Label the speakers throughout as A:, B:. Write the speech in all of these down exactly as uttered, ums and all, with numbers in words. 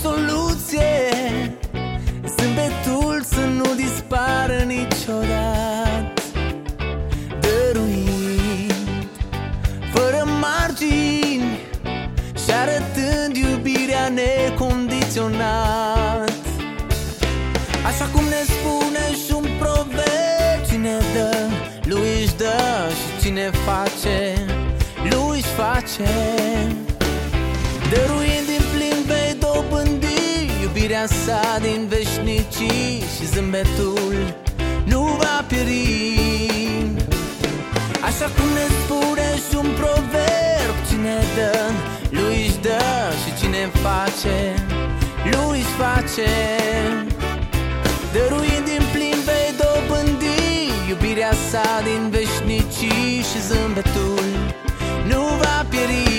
A: soluție, zâmbetul să nu dispară niciodată, dăruind fără margini și arătând iubirea necondiționat. Așa cum ne spune și un proverb: cine dă, lui își dă, și cine face, lui își face. Dăruind din plin vei dobândi iubirea sa din veșnicii și zâmbetul nu va pieri. Așa cum ne spune și un proverb: cine dă, lui își dă, și cine face, lui își face. Dăruind din plin vei dobândi iubirea sa din veșnicii și zâmbetul nu va pieri.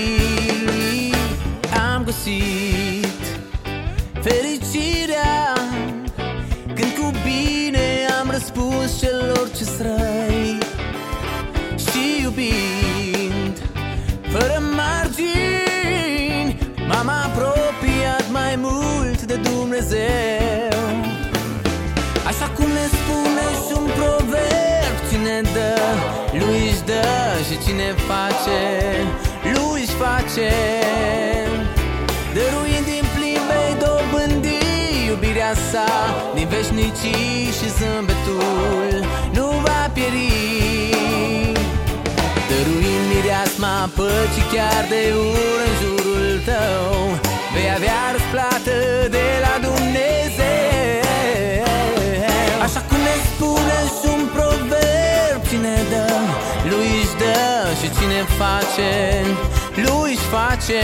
A: Am găsit fericirea când cu bine am răspuns celor ce-s răi, și iubind fără margini m-am apropiat mai mult de Dumnezeu. Așa cum ne spune și un proverb: cine dă, lui își dă, și cine face, lui își face. Dăruind din plin vei dobândi iubirea sa din veșnicii și zâmbetul nu va pieri. Dăruind mireasma păcii chiar de ură în jurul tău, vei avea răsplată de la Dumnezeu. Așa cum ne spune și un proverb: cine dă, lui își dă, și cine face, lui își face.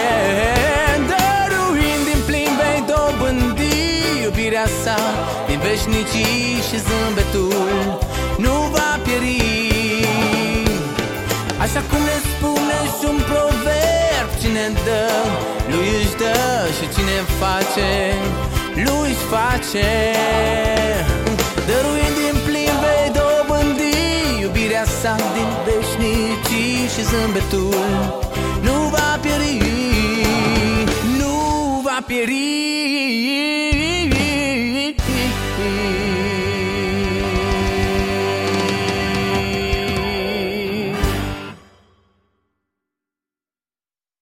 A: Dăruind din plin vei dobândi iubirea sa din veșnicii și zâmbetul nu va pieri. Așa cum ne spune și un proverb: cine dă, lui își dă, și cine face, lui își face. Dăruind din plin vei dobândi iubirea sa din veșnicii și zâmbetul nu va pieri, nu va pieri.